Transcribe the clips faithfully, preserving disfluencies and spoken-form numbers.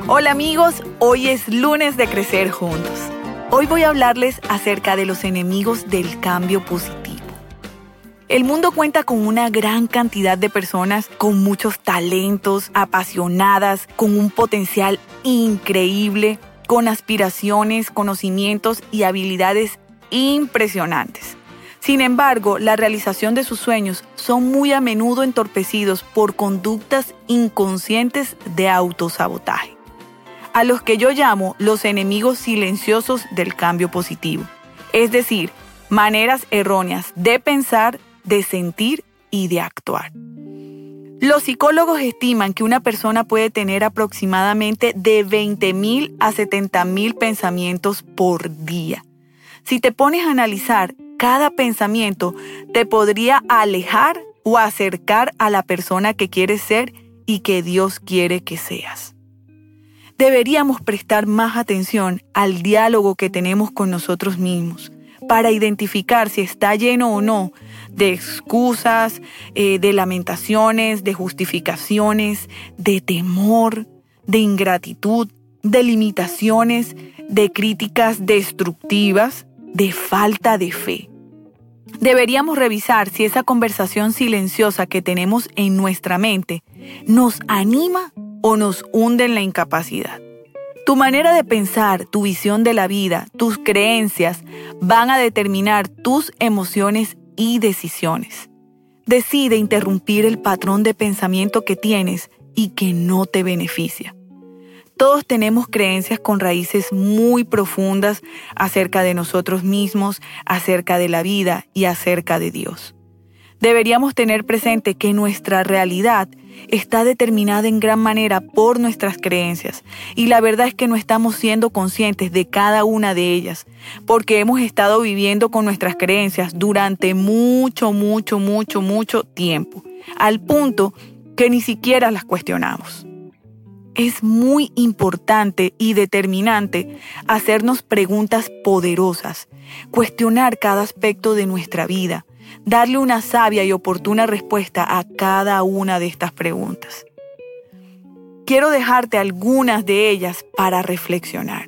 Hola amigos, hoy es lunes de Crecer Juntos. Hoy voy a hablarles acerca de los enemigos del cambio positivo. El mundo cuenta con una gran cantidad de personas con muchos talentos, apasionadas, con un potencial increíble, con aspiraciones, conocimientos y habilidades impresionantes. Sin embargo, la realización de sus sueños son muy a menudo entorpecidos por conductas inconscientes de autosabotaje, a los que yo llamo los enemigos silenciosos del cambio positivo, es decir, maneras erróneas de pensar, de sentir y de actuar. Los psicólogos estiman que una persona puede tener aproximadamente de veinte mil a setenta mil pensamientos por día. Si te pones a analizar, cada pensamiento te podría alejar o acercar a la persona que quieres ser y que Dios quiere que seas. Deberíamos prestar más atención al diálogo que tenemos con nosotros mismos para identificar si está lleno o no de excusas, eh, de lamentaciones, de justificaciones, de temor, de ingratitud, de limitaciones, de críticas destructivas, de falta de fe. Deberíamos revisar si esa conversación silenciosa que tenemos en nuestra mente nos anima o nos hunde en la incapacidad. Tu manera de pensar, tu visión de la vida, tus creencias van a determinar tus emociones y decisiones. Decide interrumpir el patrón de pensamiento que tienes y que no te beneficia. Todos tenemos creencias con raíces muy profundas acerca de nosotros mismos, acerca de la vida y acerca de Dios. Deberíamos tener presente que nuestra realidad está determinada en gran manera por nuestras creencias y la verdad es que no estamos siendo conscientes de cada una de ellas porque hemos estado viviendo con nuestras creencias durante mucho, mucho, mucho, mucho tiempo, al punto que ni siquiera las cuestionamos. Es muy importante y determinante hacernos preguntas poderosas, cuestionar cada aspecto de nuestra vida, darle una sabia y oportuna respuesta a cada una de estas preguntas. Quiero dejarte algunas de ellas para reflexionar.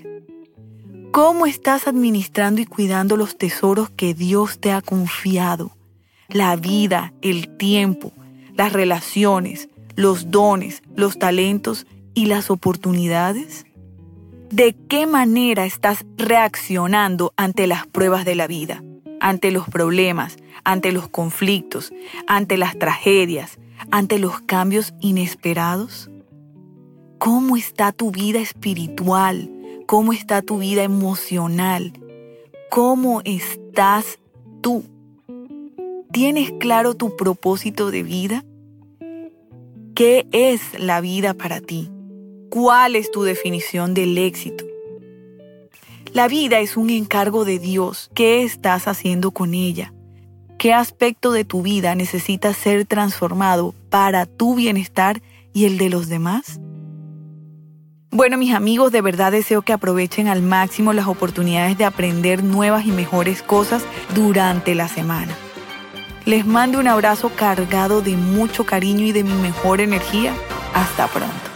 ¿Cómo estás administrando y cuidando los tesoros que Dios te ha confiado? La vida, el tiempo, las relaciones, los dones, los talentos y las oportunidades. ¿De qué manera estás reaccionando ante las pruebas de la vida, ante los problemas, ante los conflictos, ante las tragedias, ante los cambios inesperados? ¿Cómo está tu vida espiritual? ¿Cómo está tu vida emocional? ¿Cómo estás tú? ¿Tienes claro tu propósito de vida? ¿Qué es la vida para ti? ¿Cuál es tu definición del éxito? La vida es un encargo de Dios. ¿Qué estás haciendo con ella? ¿Qué aspecto de tu vida necesita ser transformado para tu bienestar y el de los demás? Bueno, mis amigos, de verdad deseo que aprovechen al máximo las oportunidades de aprender nuevas y mejores cosas durante la semana. Les mando un abrazo cargado de mucho cariño y de mi mejor energía. Hasta pronto.